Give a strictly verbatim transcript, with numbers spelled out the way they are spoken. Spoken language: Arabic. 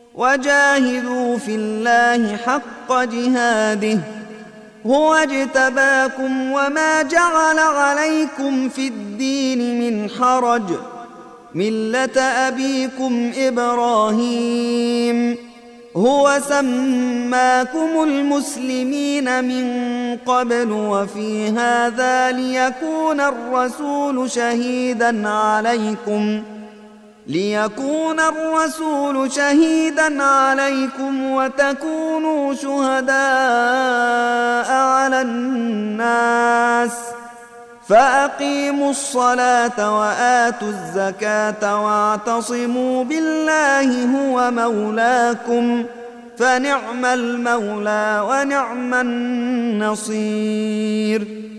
وجاهدوا في الله حق جهاده هو اجتباكم وما جعل عليكم في الدين من حرج ملة أبيكم إبراهيم هو سماكم المسلمين من قبل وفي هذا ليكون الرسول شهيدا عليكم ليكون الرسول شهيدا عليكم وتكونوا شهداء على الناس فأقيموا الصلاة وآتوا الزكاة واعتصموا بالله هو مولاكم فنعم المولى ونعم النصير.